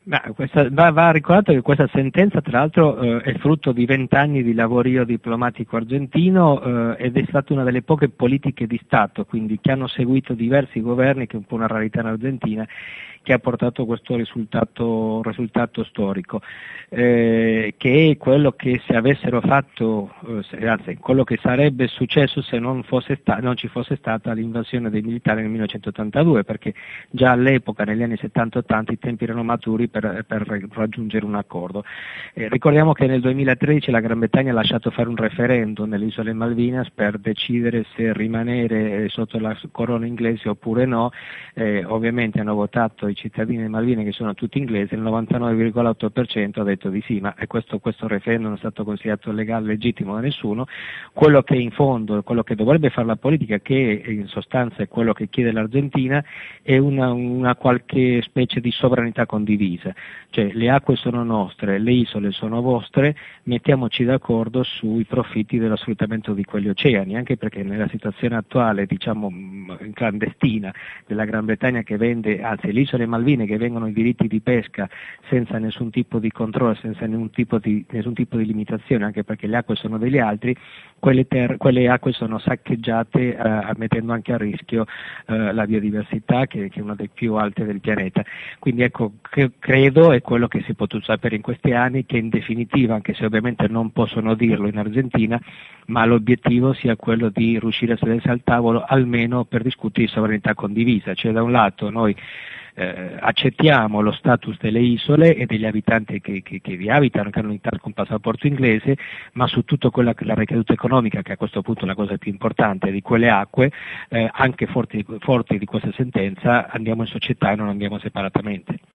Va ricordato che questa sentenza tra l'altro è frutto di 20 anni di lavorio diplomatico argentino ed è stata una delle poche politiche di Stato, quindi che hanno seguito diversi governi, che è un po' una rarità in Argentina, che ha portato questo risultato storico, che è quello che se avessero fatto, anzi quello che sarebbe successo se non ci fosse stata l'invasione dei militari nel 1982, perché già all'epoca, negli anni 70-80, i tempi erano maturi per raggiungere un accordo. Ricordiamo che nel 2013 la Gran Bretagna ha lasciato fare un referendum nelle isole Malvinas per decidere se rimanere sotto la corona inglese oppure no. Ovviamente hanno votato i cittadini delle Malvine, che sono tutti inglesi, il 99,8% ha detto di sì, ma questo referendum non è stato considerato legale, legittimo da nessuno. Quello che in fondo, quello che dovrebbe fare la politica, che in sostanza è quello che chiede l'Argentina, è una qualche specie di sovranità condivisa, cioè le acque sono nostre, le isole sono vostre, mettiamoci d'accordo sui profitti dello sfruttamento di quegli oceani, anche perché nella situazione attuale, diciamo clandestina, della Gran Bretagna che vende, anzi le isole Malvine che vengono i diritti di pesca senza nessun tipo di controllo, senza nessun tipo di limitazione, anche perché le acque sono degli altri, quelle acque sono saccheggiate mettendo anche a rischio la biodiversità, che è una delle più alte del pianeta. Quindi ecco, credo, è quello che si è potuto sapere in questi anni, che in definitiva, anche se ovviamente non possono dirlo in Argentina, ma l'obiettivo sia quello di riuscire a sedersi al tavolo almeno per discutere di sovranità condivisa, cioè da un lato noi accettiamo lo status delle isole e degli abitanti che vi abitano, che hanno con passaporto inglese, ma su tutto quella che è la ricaduta economica, che a questo punto è la cosa più importante di quelle acque, anche forti di questa sentenza, andiamo in società e non andiamo separatamente.